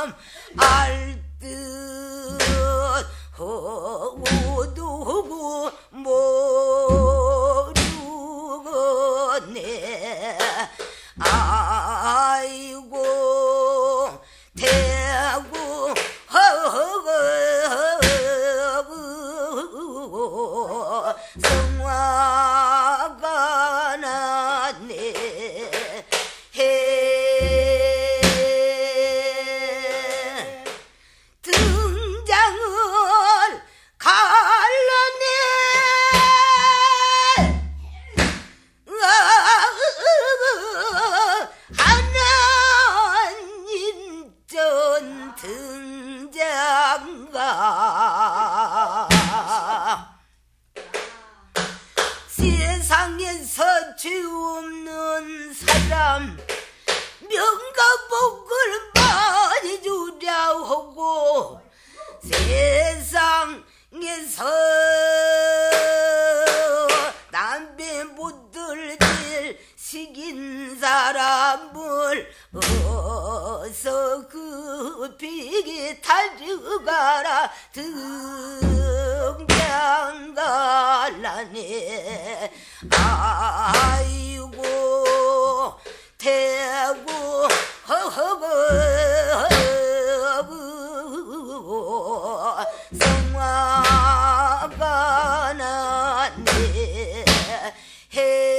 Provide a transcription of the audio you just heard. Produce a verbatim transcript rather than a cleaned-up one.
사람 알듯 호두고 모르겠네. 아이고 대구 허허 성화가 났네. 해 등장을 갈라내. 하나님 전 등장가. 세상에서 죄 없는 사람 명가복을 많이 주랴 하고, 세상에서 담배 못 들길 식인 사람을 어서 급히게 달려가라. 등장갈라네. 아이고 대구 허허거 성화가 났네. 해